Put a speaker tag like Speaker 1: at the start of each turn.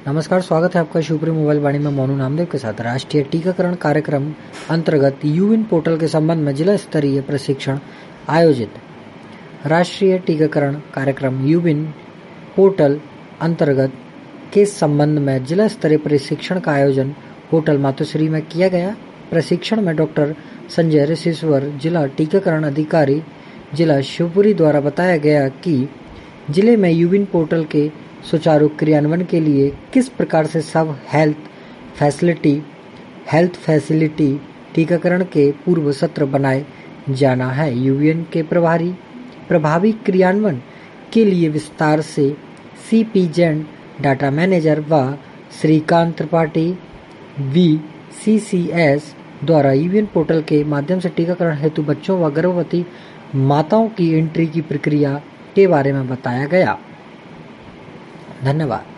Speaker 1: नमस्कार, स्वागत है आपका शिवपुरी मोबाइल वाणी में मोनू नामदेव के साथ। राष्ट्रीय टीकाकरण कार्यक्रम अंतर्गत यूविन पोर्टल के संबंध में जिला स्तरीय प्रशिक्षण आयोजित। राष्ट्रीय टीकाकरण कार्यक्रम यूविन पोर्टल अंतर्गत के संबंध में जिला स्तरीय प्रशिक्षण का आयोजन होटल मातोश्री में किया गया। प्रशिक्षण में डॉक्टर संजय ऋषिश्वर, जिला टीकाकरण अधिकारी जिला शिवपुरी द्वारा बताया गया कि जिले में यूविन पोर्टल के सुचारू क्रियान्वयन के लिए किस प्रकार से सब हेल्थ फैसिलिटी टीकाकरण के पूर्व सत्र बनाए जाना है। यूविन के प्रभावी क्रियान्वयन के लिए विस्तार से सीपी जैन डाटा मैनेजर व श्रीकांत त्रिपाठी VCCS द्वारा यूविन पोर्टल के माध्यम से टीकाकरण हेतु बच्चों व गर्भवती माताओं की एंट्री की प्रक्रिया के बारे में बताया गया। धन्यवाद।